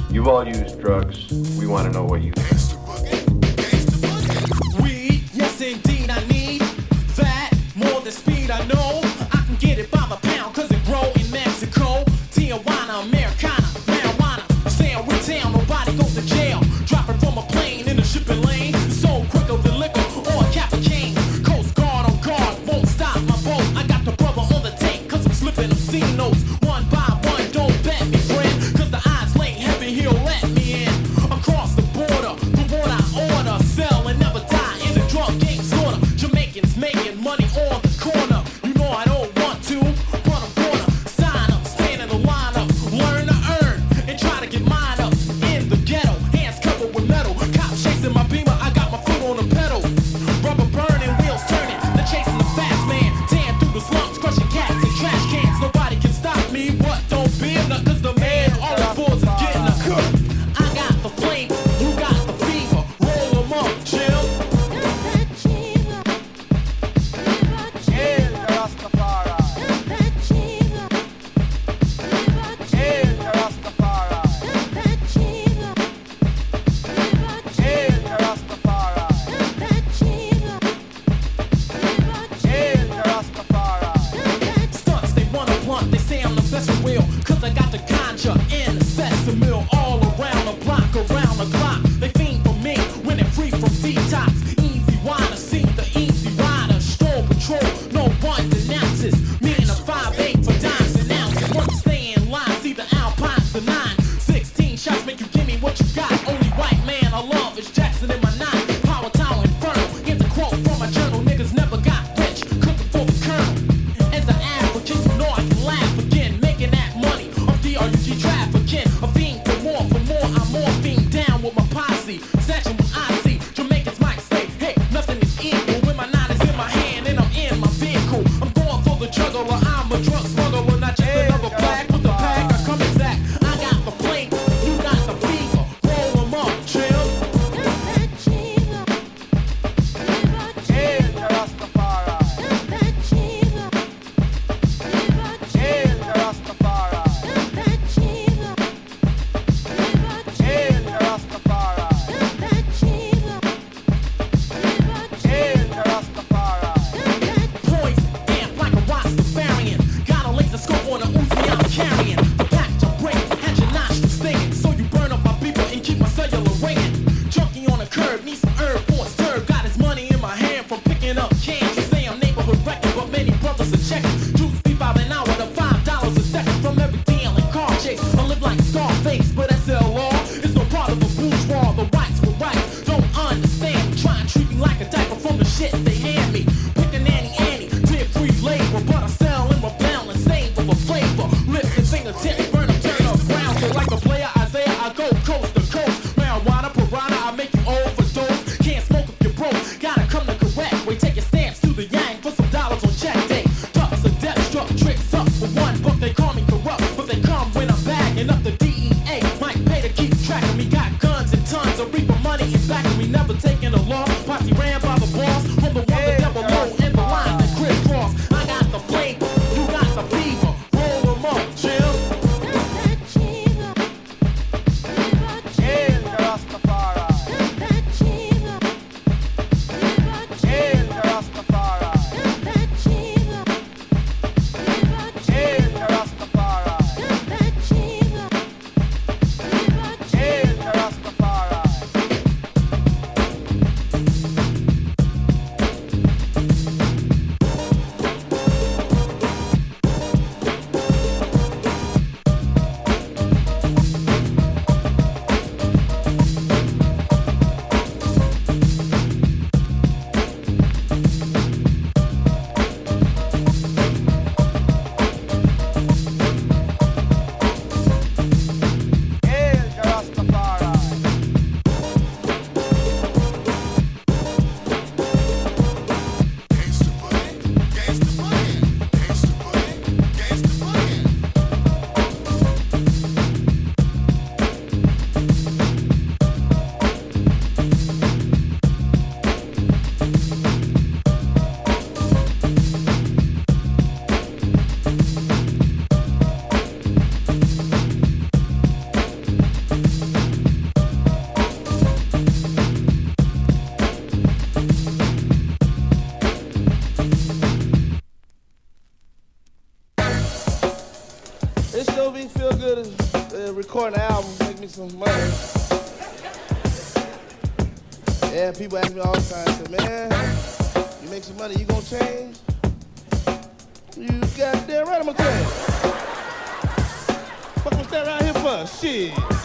You've all used drugs. We want to know what you think. Weed, yes indeed I need that. More than speed I know. I can get it by the pound cause it grow in Mexico. Tijuana, Americana, marijuana. Sandwich town, nobody goes to jail. Dropping from a plane in a shipping lane. So quicker than liquor or a cap of cane. Coast Guard on guard, won't stop my boat. I got the brother on the tank cause I'm slipping obscene notes. One by one, don't bet me friend. Cause the odds lay heavy, he'll let me in. Across the border, for what I order. Sell and never die in the drug game slaughter. Jamaicans making money on the corner. You know I don't want to, but I'm gonna sign up, stand in the lineup, learn to earn, and try to get mine up. In the ghetto, hands covered with metal. Cops chasing my beamer, I got my foot on the pedal. Rubber burning, wheels turning, they're chasing the fast man. Tearing through the slums, crushing cats and trash cans. Nobody can stop me, what don't be enough, cause the man all the boys is getting a cook. I got the flavor, you got the fever. Roll 'em up, Jim. Hail the Rastafari. Hail the Rastafari. Hail the Rastafari. Hail the Rastafari. Stunts, they wanna blunt, they say I'm the best for real. Cause I got the ganja in the sesame all around the block, around the clock. They fiend for me when they're free from detox. Easy rider, see the easy rider. Stroll patrol, no one denounces. Me and a 5'8" for dimes and ounces. Want to stay in line, see the Alpines, the 9. 16 shots make you give me what you got. Only white man I love is Jackson in my 9. Power Tower Inferno, here's a quote from my journal. Niggas never got rich, cooking for the colonel. As an African, you know I can laugh again. Making that money, I'm DRUG trafficking. A fiend for more, I'm morphine down with my posse. Snatching what I see, Jamaicans might say, hey, nothing is equal. When my 9 is in my hand and I'm in my vehicle. I'm going for the juggler, I'm a drug smuggler. Not just another black with the pack, I come exact. I got the flame, you got the fever. Roll 'em up, chill. Hail the Rastafari. Hail the Rastafari. Hail the Rastafari. Hail the Rastafari. Poison, amp like a Rastafarian. Got a laser scope on a Uzi I'm carrying. The pack to break, had your nostrils stinging. So you burn up my beeper and keep my cellular ringing. Junkie on the curb, need some herb for a stir. Got his money in my hand from picking up cans. You say I'm neighborhood wrecking, but many brothers are checking. Juice be $5 an hour to $5 a second. From every deal and car chase, I live like Scarface, but SLR is no part of the bourgeois. The rights were rights, don't understand. Try and treat me like a diaper from the shit they hand me. Picking Annie, did free labor, but I sell in rebel and save of a flavor. Lips and fingertips. good as recording an album, make me some money. Yeah, people ask me all the time, say, man, you make some money, you gonna change? You goddamn right I'm gonna change. Fuck, what's that right here for? Shit.